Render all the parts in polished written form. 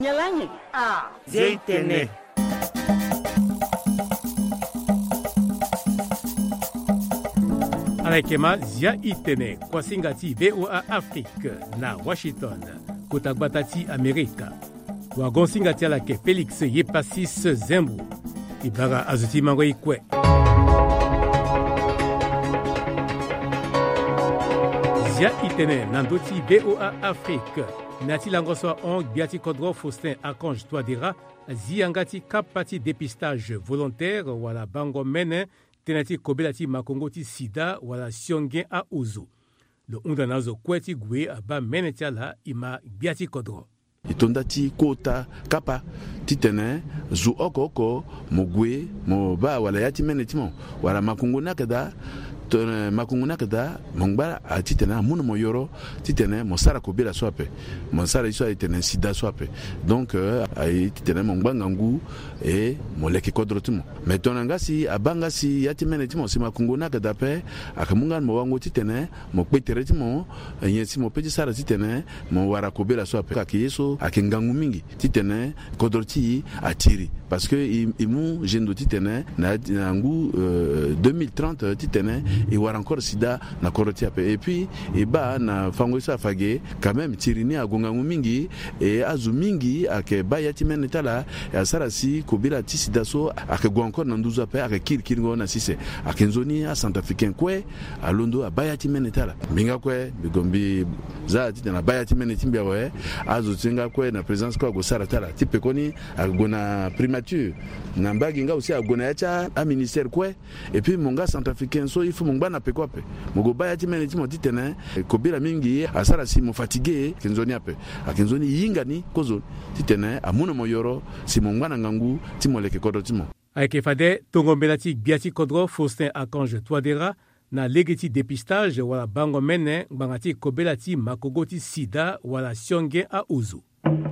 Nyalanyi. Zeitene. Anakema zia itene kwa singati VOA Afrique na Washington kutagbatati Amerika. Wagon singati alake Felix Yepasis Zembu ibara azuti mango ikwe. Zia itene nandoti VOA Afrique nati langoswa on biati kodro Faustin Archange Touadéra ziangati kapati dépistage volontaire wala bango mene tenati kobelati makongoti sida wala siongen a uzu. Lo undanazo kweti gwe aba menetiala ima biati kodro. Itondati kota kapa titene zu oko mogwe mo ba wala yati menetimo wala makongona kada makunguna kada mongba atitena muno moyoro titene mosara kobela swape mosara iso itene sida swape donc ay titene mongba ngangu e moleke kodrotumo metonanga si abanga si yatimene timo si makunguna kada pe akamunga mo wango titene mo kweteretimo yesi mo peji sara titene mo wara kobela swape kakiyeso akengangu mingi titene kodroti atiri parce que imu jendo titene na ngangu 2030 titene et voir encore sida na koroti ape et puis et ba na fangoisa fage quand même tirini agongangu mingi et azu mingi ake bayati menetala ya sarasi kobila tisida so ake go encore na nduza ape ake kirkiringo na sise ake nzoni a centrafricain kwe alondo abayati menetala minga kwe bigombi za tita na bayati menetimbi awe azu tinga kwe na présence kwa go saratala tipe koni agona primature na mbagi nga aussi agona yacha a ministère kwe et puis monga centrafricain so il faut bana pekwape mogo baya timene timo titene kobila mingi asara si mo fatigué kinzoni ape akinzoni yingani kozo titene amuno moyoro si mongwana ngangu timoleke kodo timo Aike fade tongombelati biati kodro Faustin Archange Touadéra na legeti dépistage wala bango mene bangati kobelati makogoti sida wala sionge a uzu.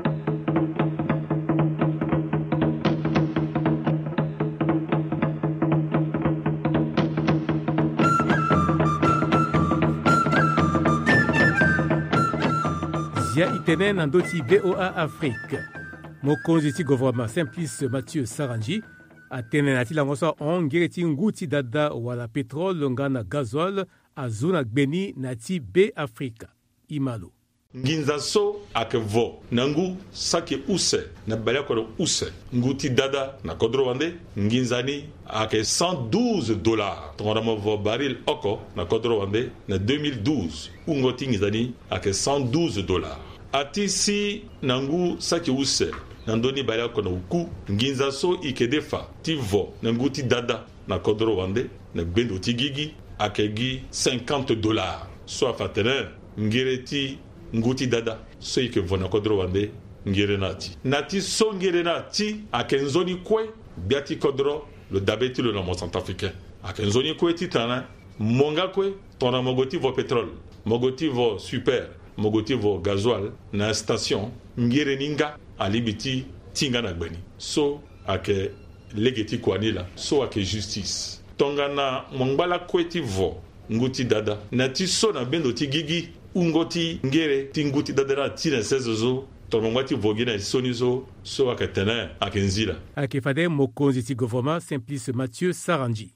Zia itene nandoti VOA Afrique. Mokonzi ti gouvernement Simplice Mathieu Sarangi atene nati langosa ongereti nguti dada wala pétrole ngana gazole azuna gbeni nati B Africa. Imalo. Nginzaso akevo nangu sake use na balya ko use nguti dada na kodro wande nginzani ake $112 tongramo vo baril oko na kodro wande na 2012 ungoti nginzani ake $112 ati si nangu sake use nandoni balya ko na uku nginzaso ikedefa tivo nanguti dada na kodro wande na gbendo tigigi akegi $50 so afatene ngireti nguti dada so ike vona kodro wande ngere nati so ngere nati akenzoni kwe biati kodro le dabeti le namo centrafricain akenzoni kwe titana monga kwe tona mogoti vo pétrole mogoti vo super mogoti vo gasoil na station ngere ninga alibiti tinga na gbeni so ake legeti kwanila so ake justice tongana mongbala kweti vo nguti dada nati so na bendo tigigi ungoti ngere tinguti dadera tina sezozo tomongwati vogina sonizo so akatena akenzila akifade mokonzi ti gouvernement Simplice Mathieu Sarangi.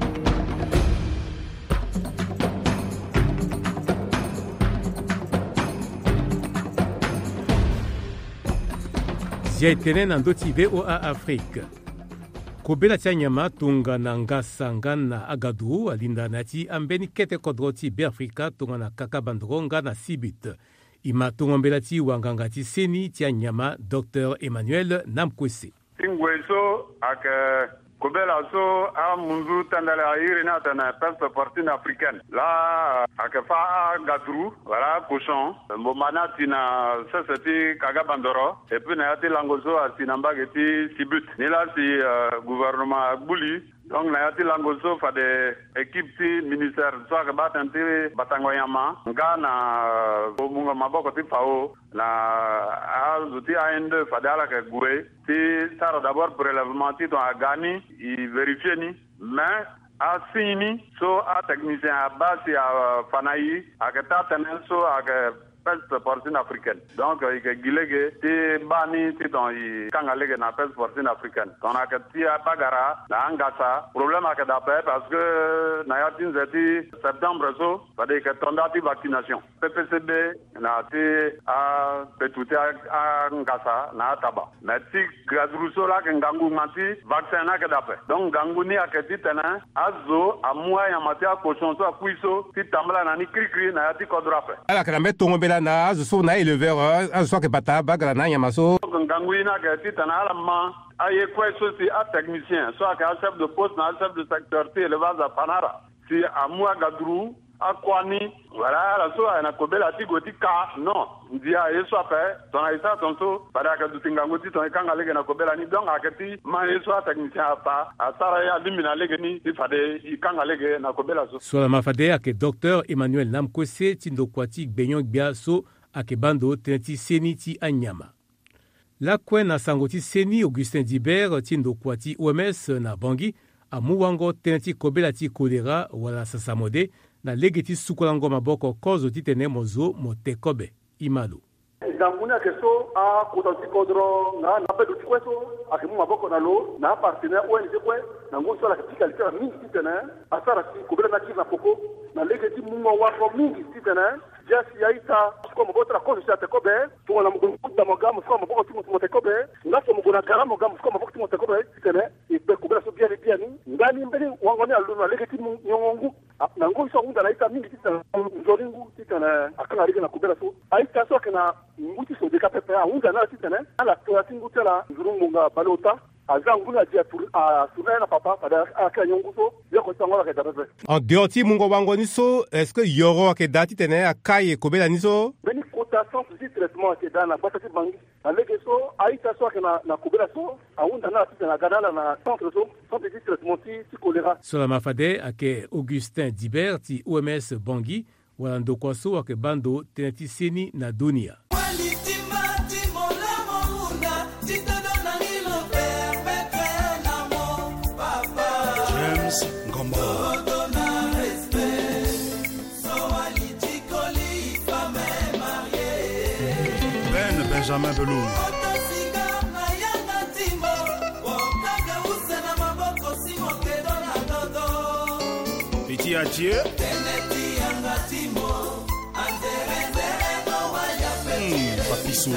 Zia itene nandoti VOA Afrique. Kobela tia nyama tunga na ngasa na agadu alinda nati ambeni kete kodroti be Afrika tunga na kaka bandronga na Sibit. Ima tungombela ti wangangati seni tia nyama Dr. Emmanuel Namkwese. Tingweso ake kobela so a munzu tandala irina tana peste partie africaine. La ake fa gadru, voilà cochon. Mbomana tina seseti kaga bandoro et puis na yati langoso asinambageti Sibut. Nila si gouvernement buli. Donc na yati langoso fa de équipe ti ministère so ake batanti batangoyama ngana munga maboko ti fao na azuti A2 fa de ala ke gure ti sara d'abord prélèvement ti ton agani i vérifier ni mais a fini so a technicien a basi a fanayi a ke ta tenen so a ke peste porcine africaine. Donc il y a gilege ti bani ti ton i kangalege na peste porcine africaine. On a que ti bagara na angasa problème a que d'après parce que na yatin zeti septembre so ça dit que tondati vaccination. PPCB na ti a petute a ngasa na taba. Mais ti gazruso la que ngangu mati vaccin na que d'après. Donc ngangu ni a que ti tena azo a mois ya mati a cochon so a puiso ti tambla na ni cri na yati kodrape. Ala kana metongo bela na azo na éleveur azo ke bata bagala na yamaso. Ngangu ina que ti tena ala ma aye quoi ceci à technicien soit qu'un chef de poste na chef de secteur ti élevage à Panara. Si à moi gadru à Kwani voilà la so na kobela ti goti ka non ndia yeso ape ton aisa ton so para ka dutingango ti ton kanga lege na kobela ni donc akati ma yeso technicien apa asara ya limina lege ni ifade ikanga lege na kobela so sur la mafade ake docteur Emmanuel Namkwese tindo kwati benyon biaso ake bando tenti seni ti anyama la kwen na sangoti seni Augustin Dibert tindo kwati OMS na Bangui amuwango tenti kobela ti kolera wala sasamode na legeti sukolango maboko kozo titene mozo motekobe imalo nganguna keso a kutanti kodro na pedo tikweso akimu maboko na lo na partenaire ONG kwe na ngoso la katika litera mingi titene asara si kobela na kiza poko na legeti mungo wako mingi titene jasi yaita suko maboko la kozo ya tekobe to na mgunguta magamu suko maboko timo tekobe ngaso muguna karamo magamu suko maboko timo tekobe titene ipe kobela so bien ni ngani mbele wangoni alu na legeti nyongongu na ngoso unda na ita mingi titene nzoringu titene akanga rige na kobela so aita so kana nguti so de kapepe a unda na titene ala to atinguta la nzurunga balota azanguna dia a sunena papa pada akanyonguso yako tsangola ke dapepe en deoti mungo wango niso est-ce que yoro ke dati tene akaye kobela niso beni cotation de traitement ke dana batati bangi alege so aita so kana na kobela so a unda na titene gadala na centre de traitement ti choléra sur la mafade ake Augustin Dibert ti OMS Bangui wala ndokwaso ake bando tenti seni na dunia Benjamin Belou. Petit Adieu. Papissou.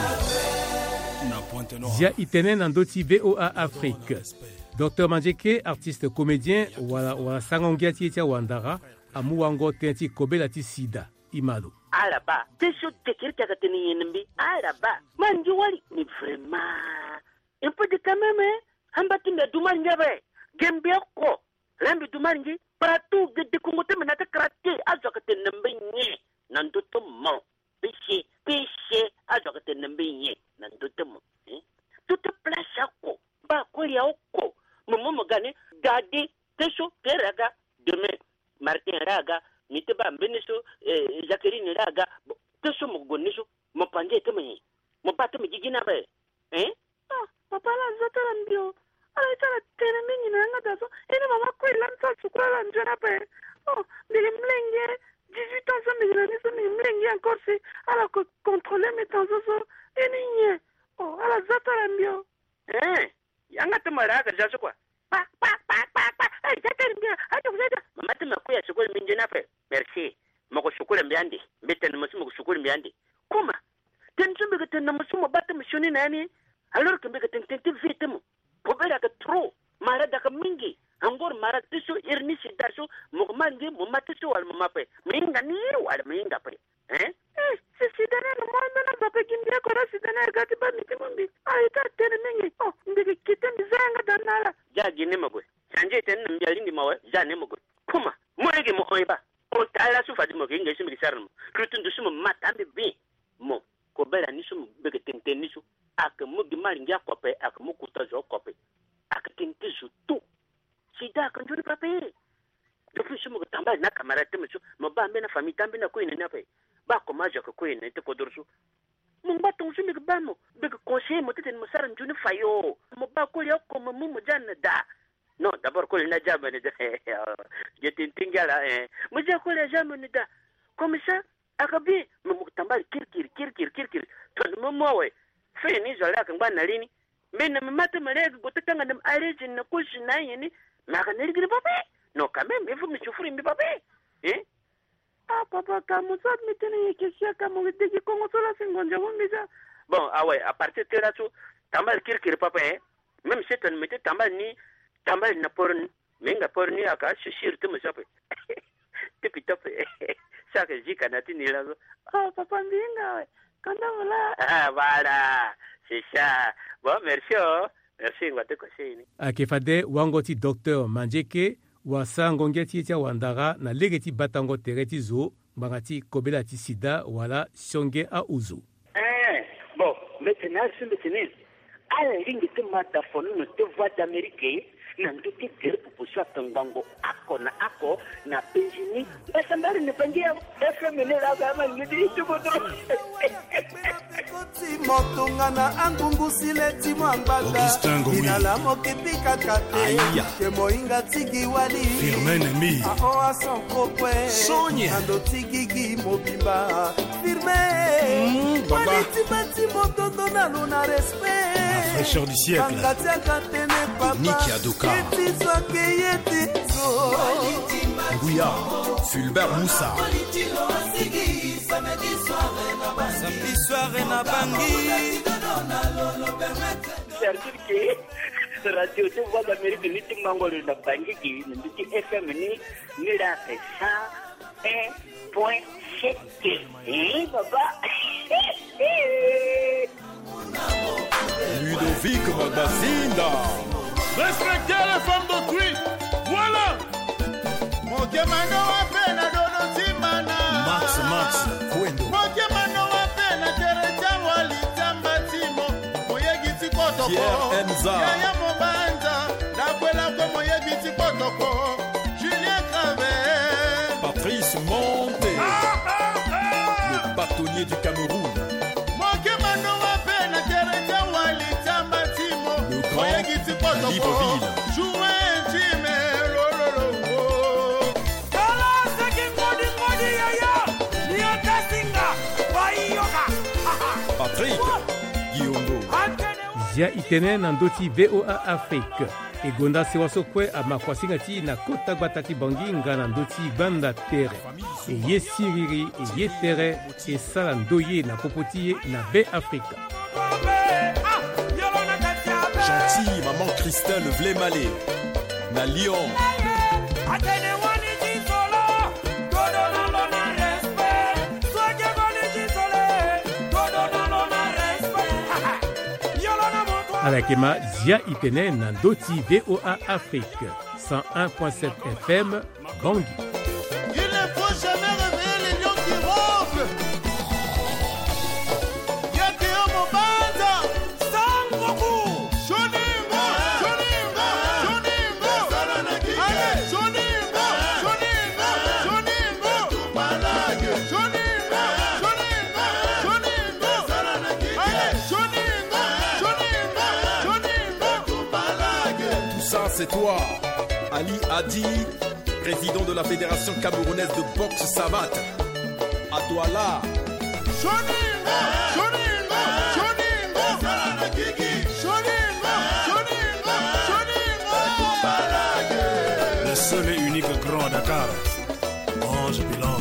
Zia itene nandoti VOA Afrique. Docteur Mandjeke, artiste comédien, wala sangongia tietia wandara, amuwango tenti kobela ti sida, imalo. Araba, tesho tekirita kateni yenbi, araba, manji wali, ni vraiment. Un peu de quand même, hambati me dumanjabe, gembia ko, lambi dumanji, partout de kongote menata krate, azokate nembe nye, nandoto mo, péché, azokate nembe nye, nandoto mo. Tout place ako, ba ko ya oko. Momo mogane gadi tesho teraga demain Martin raga miteba mbeniso Jacqueline raga tesho mogonisho mopanje temenyi mopate mjigina be papa la zotara mbio ala itara tena mingi na ngada so ene mama ko ilanza sukura njana be mbili mlenge 18 ans so mbili so mlenge encore si ala ko contrôler mes temps so ene nye ala zotara mbio yanga temaraga jaso kwa pa mama temakuya shukuri minje nafe merci mako shukuri mbiandi mbete na masumo shukuri mbiandi kuma tenjumbe geten masumo batte mshoni nani alors que mbete tente vitemo pobera ka tro mara daka mingi angor mara tisu irnisi dasu mugmangi mumatisu wal mamape minga ni wal minga pe sidana no mwana na bape kimbia kora sidana gati ba mitimumbi aita tene mingi mbege kiten zanga danala jaji ne magwe sanje ten mbialindi mawe jane magwe kuma moyege mo oiba o tala su fadi mo kinga simi sarmo krutundu sumo matambe bi mo ko bela ni sumo bege tenten ni su ak mo gimali ngia kope ak mo kutazo kope ak tente su tu sida kan joni pape depuis sumo tamba na kamera temesu mo ba mbena famille tambe na ko ine na pe ba ko majo ko ine te ko dorsu mo ba ton sumi ba mo bege conseiller mo teten mo saran joni fayo mo ba ko yo ko mo janna da non d'abord ko na jamani da je tintingala mo je ko le jamani da comme ça akabi mukutambali kirkir to mowe fe ni zola kan ban nalini men mata mare gotatanga nam arejin na kushi na yini maka nirgiri pape no kame mfu mchufuri mbi pape papa kamusat mitene kisia kama witiki kongo sola singonja wongiza bon awe a partir de là tout tambal kirkir papa même si tu mette tambal ni tambal na porn menga porni aka shishir tu msape tipi top saka jika na tini lazo papa mbinga kana wala voilà c'est ça bon merci ngwate ko shini akefade wangoti docteur Manjeke wa sangongeti tia wandara na legeti batango tereti zo bangati kobela ti sida wala songe a uzu bon maintenant ala lingi te mata fonu no te voix d'Amérique na nduti te pupushwa tangango ako na penjini basambari ne pangia FM ne la kama ngidi tubodo motonga na angungu sileti mwambata inala mokipika kate ke moinga tigi wali Firmen mi ao asonkokwe Sonia ando tigi mobimba Firmen wali tibati motondo na luna respect fraîcheur du siècle Nicky Adoka Ngouya Fulbert Moussa samedi soirée na bangi radio te voix d'Amérique ni timangolo na bangi ki ndi FM ni la 101.7 papa Ludovic Magazinda. Respectez les femmes d'autrui. Voilà. Mokemano wa pena dono timana Max Kwendo. Mokemano wa pena terecha wali tambatimo moyegi tikotoko Pierre Enza. Yaya Mobanza dakwela kwa moyegi tikotoko Julien Travet Patrice Monté. Le bâtonnier du Cameroun. Mokemano wa pena terecha wali tambatimo moyegi tikotoko Libreville. Patrick Guillaume Zia itene na ndoti VOA Afrique egonda sewasokwe amakwasinga ti na kota gbatati bangi nga na ndoti gbanda tere eye siriri eye tere esala ndoye na popoti ye na be Afrika Gentil maman Christelle Vlémalé na Lyon alakema Zia itene na ndoti VOA Afrique 101.7 FM Bangui. Il ne faut jamais réveiller les lions qui rompent. Yateo Mobanza, Sangoku, Joningo, Joningo, Joningo, allez, Joningo, Joningo, Joningo, Malage, Joningo, Joningo, Joningo, allez, Joningo, Joningo, Joningo, Malage. Tout ça c'est toi Ali Hadi, président de la Fédération camerounaise de boxe savate. À Douala. Joningo, Joningo, Joningo, Joningo, Joningo, Joningo, Le seul et unique grand à Dakar. Ange Bilan.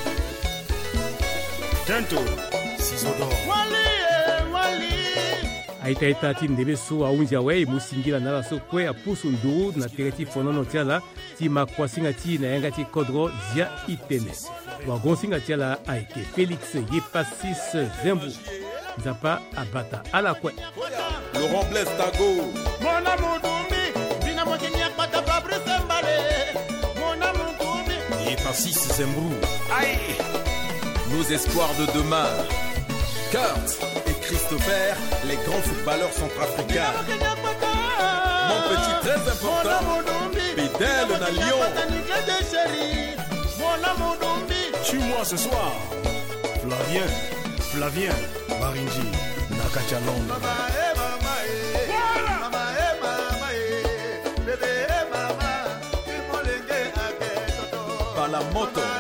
Tento. Ciseaux d'or. Wali. aitaita ti ndebe so aunzi awe musingila na la sokwe apusu nduru na tereti fonono tiala ti makwasinga ti na yanga ti kodro Zia itene wagonsinga tiala aike Félix Yepasis Zembu nzapa abata ala kwe Laurent Blaise Tago. Mona Mudumbi, Dina Mokenya Pata Fabrice Mbale. Mona Mudumbi. Yepasis Zembrou. Aïe. Nos espoirs de demain. Kurt et Christopher, les grands footballeurs centrafricains. Mon petit très important, Bidel na Lyon. Tue-moi ce soir. Flavien, Marinji, Nakachalonga. Balamoto.